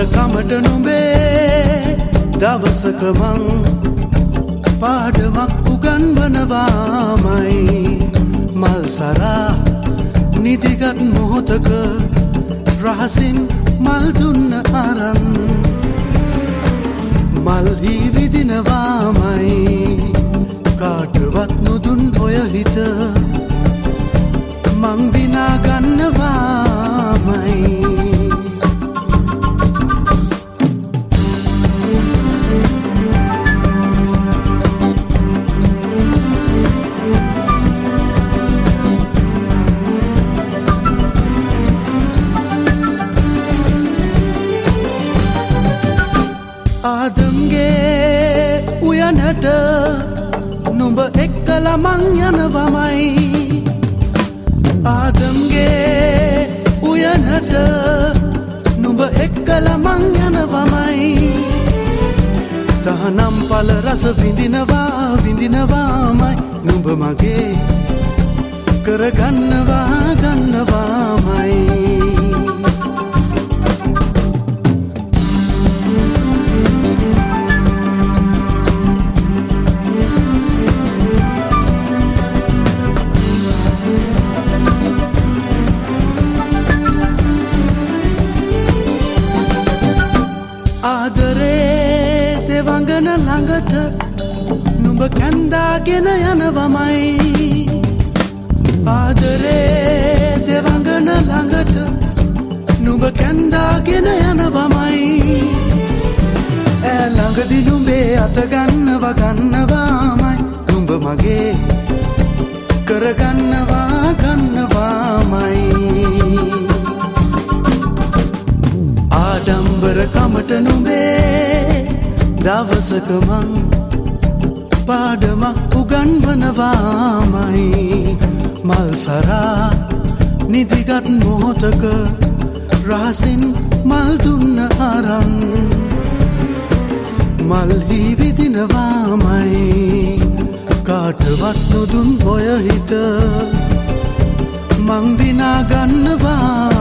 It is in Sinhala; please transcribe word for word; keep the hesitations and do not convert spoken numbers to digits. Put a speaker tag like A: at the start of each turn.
A: කමට නුඹේ දවසක මං පාඩමක් උගන්වනවාමයි මල් සරා නිදිගත් මොහොතක රහසින් මල් දුන්න අරන් මල් හි විදිනවාමයි කාටවත් නුදුන් ඔය හිත මං විනා ගන්නවාමයි ආදම්ගේ උයනට නුඹ එක්කල මං යනවමයි ආදම්ගේ උයනට නුඹ එක්කල මං යනවමයි තහනම් පල රස විඳිනවා විඳිනවාමයි නුඹ මගේ කරගන්නවා ගන්නවාමයි ආදරේ දෙවඟන ළඟට නුඹ කැන්දාගෙන යනවමයි ආදරේ දෙවඟන ළඟට නුඹ කැන්දාගෙන යනවමයි ඈ ළඟදි නුඹේ අත ගන්නව ගන්නවාමයි නුඹ මගේ කරගන්නවා ගන්නවාමයි ආඩම්බර කමට නුඹේ දවසක මං පාඩමක් උගන්වනවාමයි මල් සරා නිදිගත් මොහොතක රහසින් මල් දුන්න අරන් මල් හි විදිනවාමයි කාටවත් නොදුන් ඔය හිත මං විනා ගන්නවා